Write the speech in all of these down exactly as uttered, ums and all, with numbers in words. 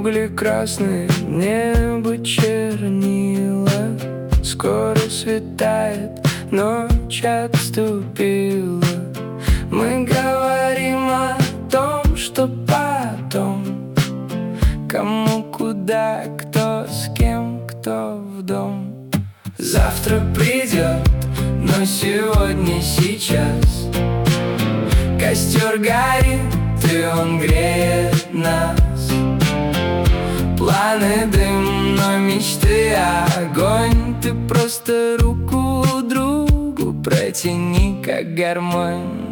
Угли красные, небо чернила. Скоро светает, ночь отступила. Мы говорим о том, что потом, кому куда, кто с кем, кто в дом. Завтра придет, но сегодня сейчас. Костер горит, и он греет нас. Планы дым, но мечты огонь. Ты просто руку другу протяни, как гармонь.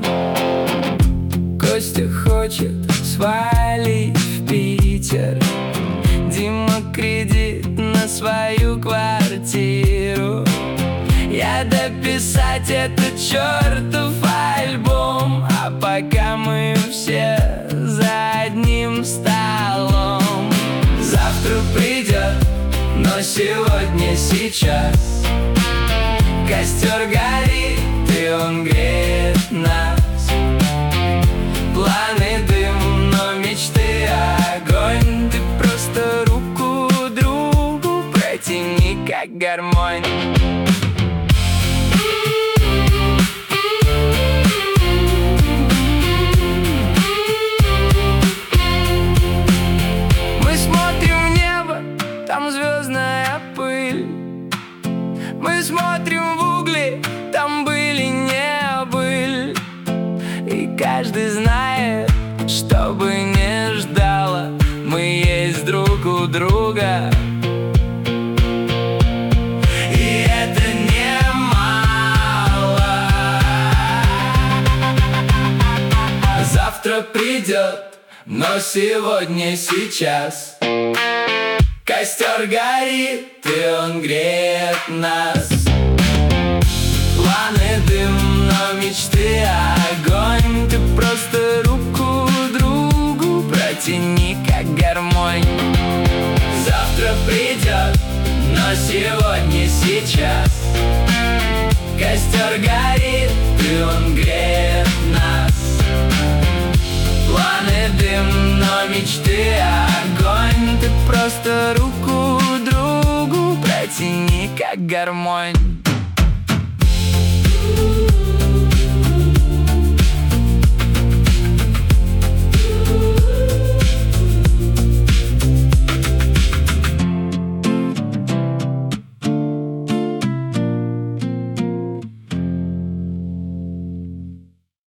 Костя хочет свалить в Питер. Дима кредит на свою квартиру. Я дописать этот чертов альбом, а пока мы все за одним столом. Завтра придет, но сегодня сейчас. Костер горит, и он греет нас. Планы дым, но мечты огонь. Ты просто руку другу протяни, как гармонь. Там звездная пыль. Мы смотрим в угли, там были не быль. И каждый знает, что бы не ждало, мы есть друг у друга. И это немало. Завтра придет, но сегодня сейчас. Костер горит, и он греет нас. Планы дым, но мечты огонь. Ты просто руку другу протяни, как гармонь. Завтра придет, но сегодня сейчас. Костер горит, и он греет нас. Планы дым, но мечты огонь. Ты просто руку другу протяни, как гармонь.